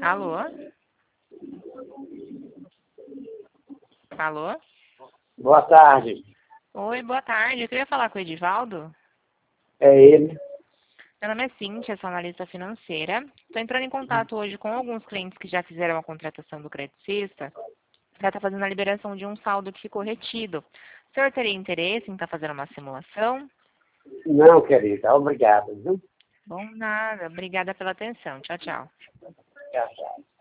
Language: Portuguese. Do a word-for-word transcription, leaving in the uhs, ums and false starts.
Alô? Alô? Boa tarde. Oi, boa tarde. Eu queria falar com o Edivaldo. É ele. Meu nome é Cíntia, sou analista financeira. Estou entrando em contato hoje com alguns clientes que já fizeram a contratação do Credicista para estar fazendo a liberação de um saldo que ficou retido. O senhor teria interesse em estar fazendo uma simulação? Não, querida. Obrigado, viu? Bom, nada. Obrigada pela atenção. Tchau, tchau. Tchau, tchau.